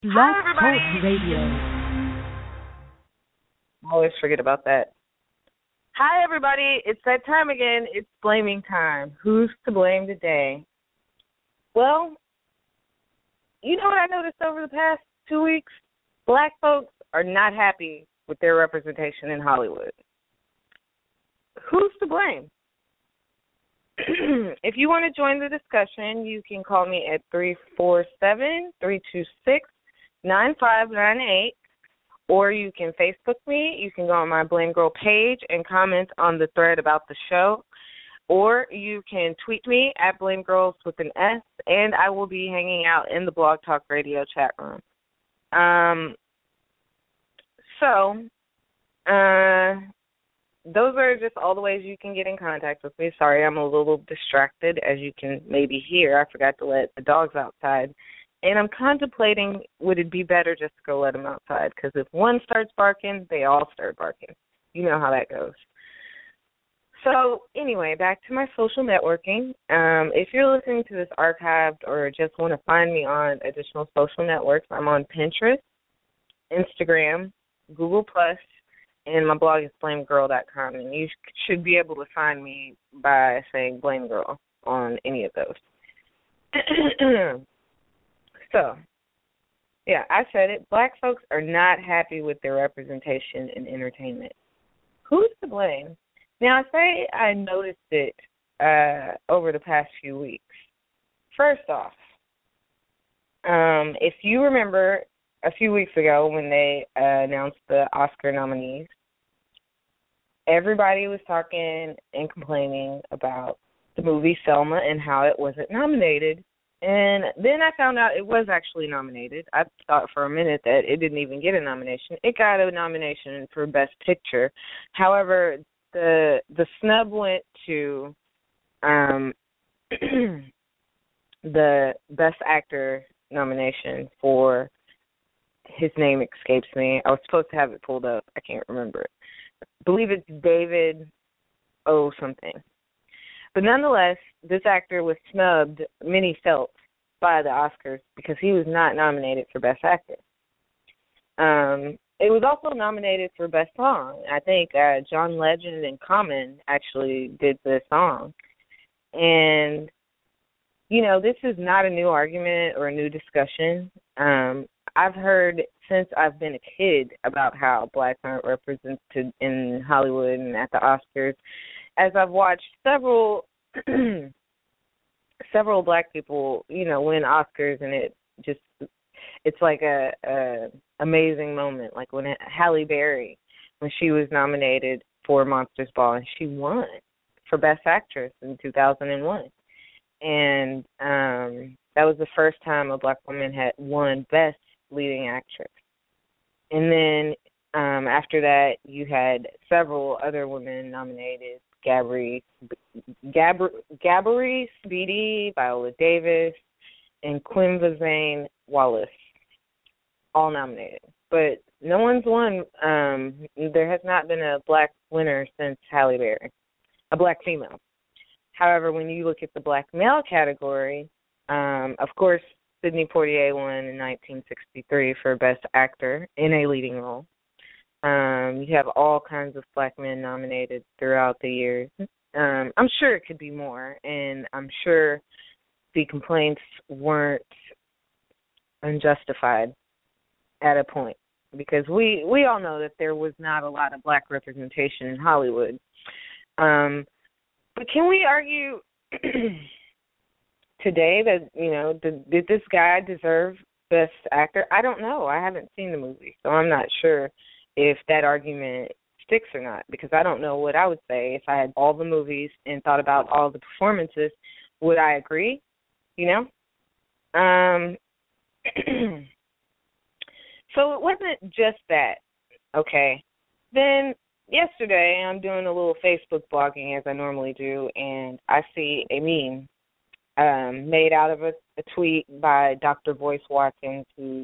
Blog Hi, Talk everybody. Radio. I always forget about that. Hi, everybody. It's that time again. It's blaming time. Who's to blame today? Well, you know what I noticed over the past 2 weeks? Black folks are not happy with their representation in Hollywood. Who's to blame? If you want to join the discussion, you can call me at 347-326-9598, or you can Facebook me. You can go on my Blame Girl page and comment on the thread about the show, or you can tweet me at Blame Girls with an S, and I will be hanging out in the Blog Talk Radio chat room. Those are just all the ways you can get in contact with me. Sorry, I'm a little distracted, as you can maybe hear. I forgot to let the dogs outside. And I'm contemplating, would it be better just to go let them outside? Because if one starts barking, they all start barking. You know how that goes. So anyway, back to my social networking. If you're listening to this archived or just want to find me on additional social networks, I'm on Pinterest, Instagram, Google+, and my blog is blamegirl.com. And you should be able to find me by saying Blame Girl on any of those. So, yeah, I said it. Black folks are not happy with their representation in entertainment. Who's to blame? Now, I say I noticed it over the past few weeks. First off, if you remember a few weeks ago when they announced the Oscar nominees, everybody was talking and complaining about the movie Selma and how it wasn't nominated. And then I found out it was actually nominated. I thought for a minute that it didn't even get a nomination. It got a nomination for Best Picture. However, the snub went to the Best Actor nomination for, his name escapes me. I was supposed to have it pulled up. I can't remember it. I believe it's David O. something. But nonetheless, this actor was snubbed, many felt, by the Oscars because he was not nominated for Best Actor. It was also nominated for Best Song. I think John Legend and Common actually did the song. And, you know, this is not a new argument or a new discussion. I've heard since I've been a kid about how blacks aren't represented in Hollywood and at the Oscars. As I've watched several black people, you know, win Oscars, and it's like a amazing moment. Like when Halle Berry, when she was nominated for Monsters Ball, and she won for Best Actress in 2001, and that was the first time a black woman had won Best Leading Actress. And then after that, you had several other women nominated. Gabri Speedy, Viola Davis, and Quinvazane Wallace, all nominated. But no one's won. There has not been a black winner since Halle Berry, a black female. However, when you look at the black male category, of course, Sidney Poitier won in 1963 for Best Actor in a leading role. You have all kinds of black men nominated throughout the years. I'm sure it could be more, and I'm sure the complaints weren't unjustified at a point, because we all know that there was not a lot of black representation in Hollywood. But can we argue today that, you know, did this guy deserve Best Actor? I don't know. I haven't seen the movie, so I'm not sure if that argument sticks or not, because I don't know what I would say if I had all the movies and thought about all the performances. Would I agree? You know? So it wasn't just that, okay? Then yesterday I'm doing a little Facebook blogging as I normally do, and I see a meme made out of a tweet by Dr. Boyce Watkins, who's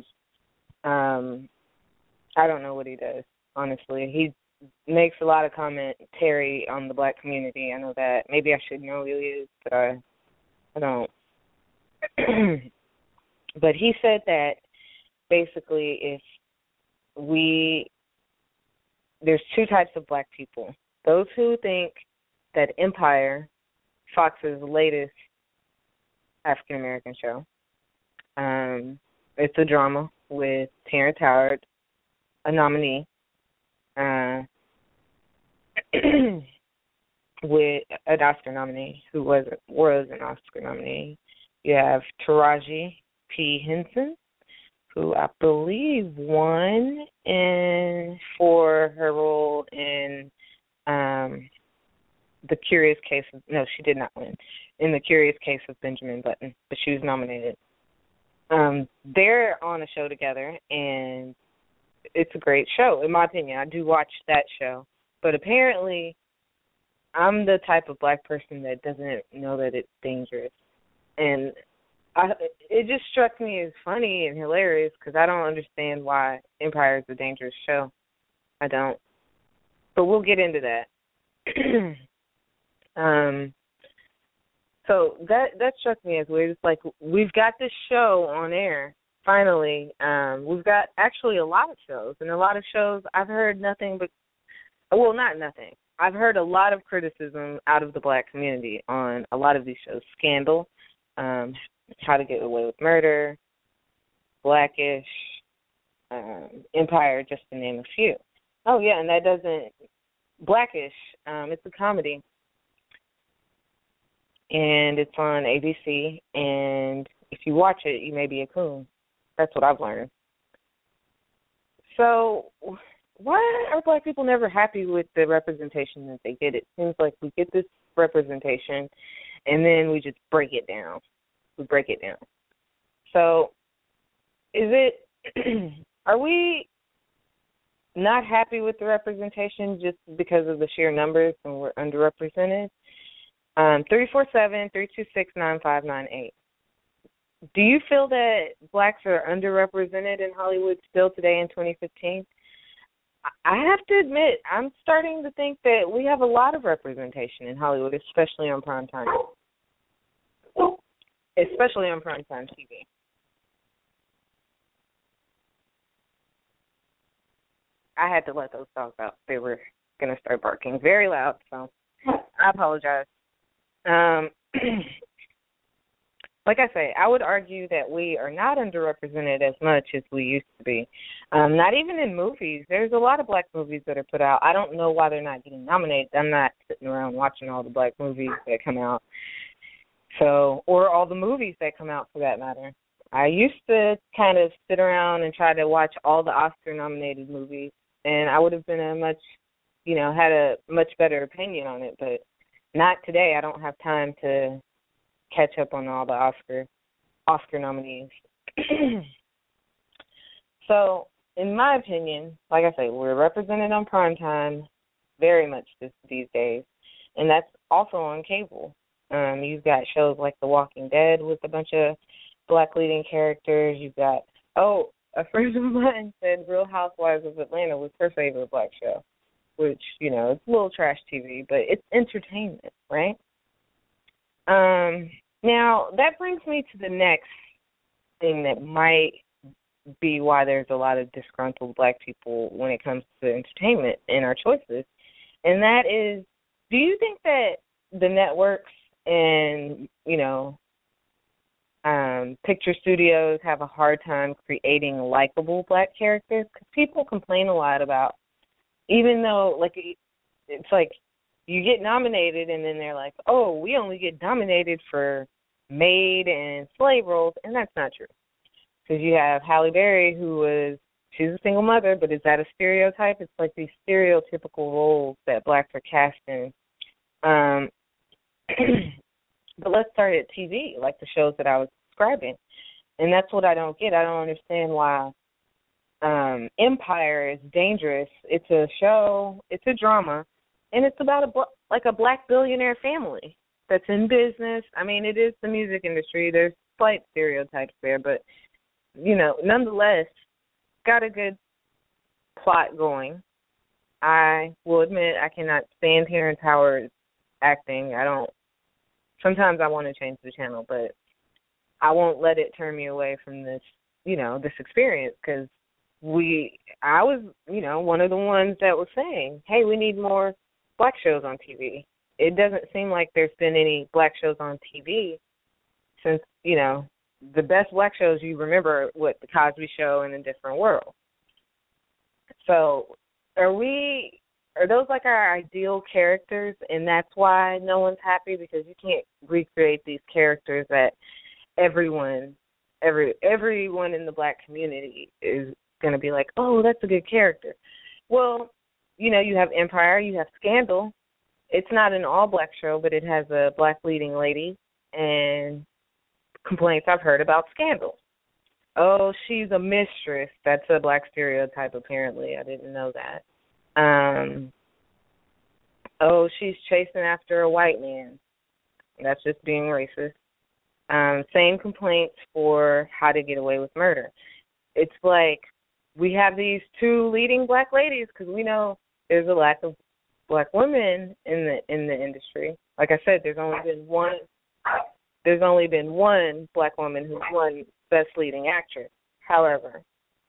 I don't know what he does, honestly. He makes a lot of commentary on the black community. I know that. Maybe I should know who he is, but I don't. But he said that basically if there's two types of black people. Those who think that Empire, Fox's latest African American show, it's a drama with Terrence Howard, a nominee, with an Oscar nominee who was an Oscar nominee. You have Taraji P. Henson, who I believe won for her role in The Curious Case of, no, she did not win, in The Curious Case of Benjamin Button, but she was nominated. They're on a show together, and it's a great show, in my opinion. I do watch that show. But apparently, I'm the type of black person that doesn't know that it's dangerous. And it just struck me as funny and hilarious because I don't understand why Empire is a dangerous show. I don't. But we'll get into that. So that struck me as weird. It's like we've got this show on air, finally. We've got actually a lot of shows. And a lot of shows I've heard nothing but, well, not nothing. I've heard a lot of criticism out of the black community on a lot of these shows. Scandal, How to Get Away with Murder, Blackish, Empire, just to name a few. Oh, yeah, and that doesn't, Blackish, it's a comedy. And it's on ABC, and if you watch it, you may be a coon. That's what I've learned. So why are black people never happy with the representation that they get? It seems like we get this representation, and then we just break it down. We break it down. So are we not happy with the representation just because of the sheer numbers and we're underrepresented? 347-326-9598. Do you feel that blacks are underrepresented in Hollywood still today in 2015? I have to admit, I'm starting to think that we have a lot of representation in Hollywood, especially on primetime. Especially on primetime TV. I had to let those dogs out. They were going to start barking very loud, so I apologize. Like I say, I would argue that we are not underrepresented as much as we used to be. Not even in movies. There's a lot of black movies that are put out. I don't know why they're not getting nominated. I'm not sitting around watching all the black movies that come out. So, or all the movies that come out for that matter. I used to kind of sit around and try to watch all the Oscar-nominated movies, and I would have been had a much better opinion on it, but not today. I don't have time to catch up on all the Oscar nominees. So, in my opinion, like I say, we're represented on primetime very much these days, and that's also on cable. You've got shows like The Walking Dead with a bunch of black leading characters. You've got, a friend of mine said Real Housewives of Atlanta was her favorite black show, which, it's a little trash TV, but it's entertainment, right? Now, that brings me to the next thing that might be why there's a lot of disgruntled black people when it comes to entertainment and our choices, and that is, do you think that the networks and, picture studios have a hard time creating likable black characters? Because people complain a lot about, even though, it's like you get nominated and then they're like, oh, we only get nominated for maid and slave roles, and that's not true. Because you have Halle Berry, she's a single mother, but is that a stereotype? It's like these stereotypical roles that blacks are cast in. But let's start at TV, like the shows that I was describing. And that's what I don't get. I don't understand why Empire is dangerous. It's a show, it's a drama, and it's about a black billionaire family that's in business. I mean, it is the music industry. There's slight stereotypes there, but, nonetheless, got a good plot going. I will admit I cannot stand Terrence Howard's acting. Sometimes I want to change the channel, but I won't let it turn me away from this this experience because I was, one of the ones that was saying, hey, we need more black shows on TV. It doesn't seem like there's been any black shows on TV since, the best black shows you remember, The Cosby Show and A Different World. So are those like our ideal characters, and that's why no one's happy, because you can't recreate these characters that everyone in the black community is going to be like, oh, that's a good character. Well, you have Empire, you have Scandal. It's not an all-black show, but it has a black leading lady, and complaints I've heard about Scandal. Oh, she's a mistress. That's a black stereotype, apparently. I didn't know that. Oh, she's chasing after a white man. That's just being racist. Same complaints for How to Get Away with Murder. It's like we have these two leading black ladies because we know there's a lack of black women in the industry. Like I said, there's only been one black woman who's won Best Leading Actress. However,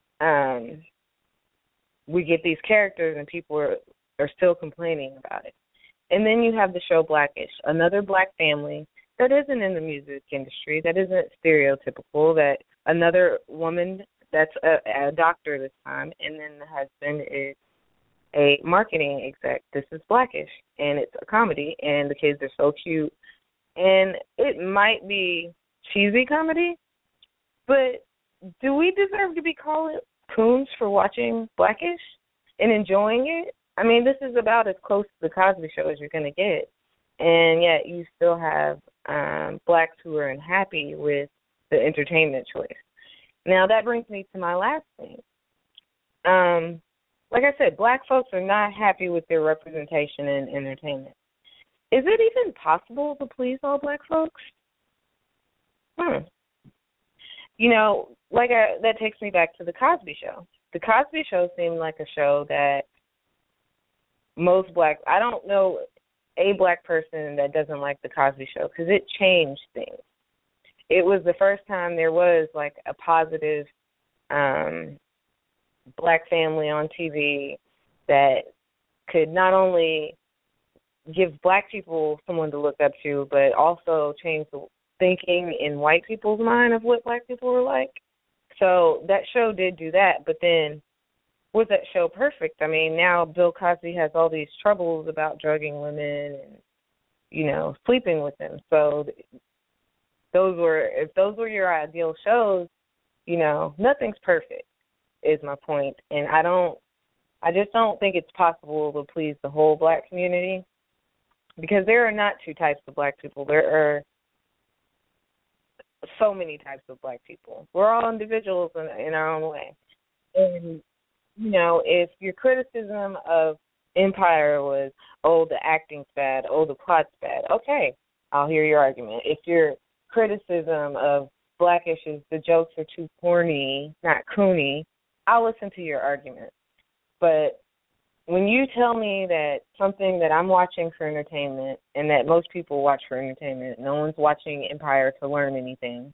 we get these characters and people are still complaining about it. And then you have the show Blackish, another black family that isn't in the music industry, that isn't stereotypical, that another woman that's a doctor this time, and then the husband is a marketing exec. This is Blackish, and it's a comedy, and the kids are so cute. And it might be cheesy comedy, but do we deserve to be called coons for watching Blackish and enjoying it? I mean, this is about as close to the Cosby Show as you're going to get, and yet you still have blacks who are unhappy with the entertainment choice. Now, that brings me to my last thing. Like I said, black folks are not happy with their representation in entertainment. Is it even possible to please all black folks? That takes me back to The Cosby Show. The Cosby Show seemed like a show that I don't know a black person that doesn't like The Cosby Show because it changed things. It was the first time there was like a positive black family on TV that could not only give black people someone to look up to, but also change the thinking in white people's mind of what black people were like. So that show did do that, but then was that show perfect? I mean, now Bill Cosby has all these troubles about drugging women and, sleeping with them. So if those were your ideal shows, nothing's perfect is my point. And I just don't think it's possible to please the whole black community because there are not two types of black people. There are so many types of black people. We're all individuals in our own way. And, if your criticism of Empire was, oh, the acting's bad, oh, the plot's bad, okay, I'll hear your argument. If your criticism of Blackish is the jokes are too corny, not coony, I'll listen to your argument. But when you tell me that something that I'm watching for entertainment and that most people watch for entertainment, no one's watching Empire to learn anything,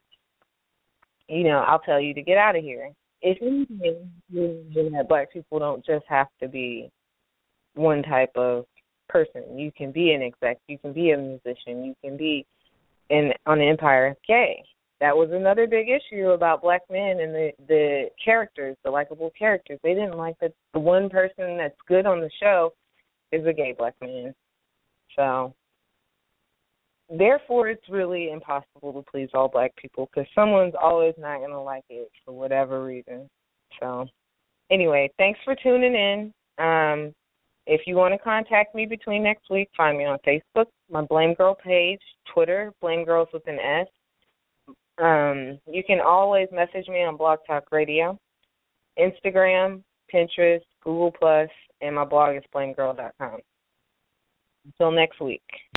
I'll tell you to get out of here. If anything, that black people don't just have to be one type of person. You can be an exec, you can be a musician, you can be on Empire gay. That was another big issue about black men and the characters, the likable characters. They didn't like that the one person that's good on the show is a gay black man. So, therefore, it's really impossible to please all black people because someone's always not going to like it for whatever reason. So, anyway, thanks for tuning in. If you want to contact me between next week, find me on Facebook, my Blame Girl page, Twitter, Blame Girls with an S. You can always message me on Blog Talk Radio, Instagram, Pinterest, Google+, and my blog is blamegirl.com. Until next week.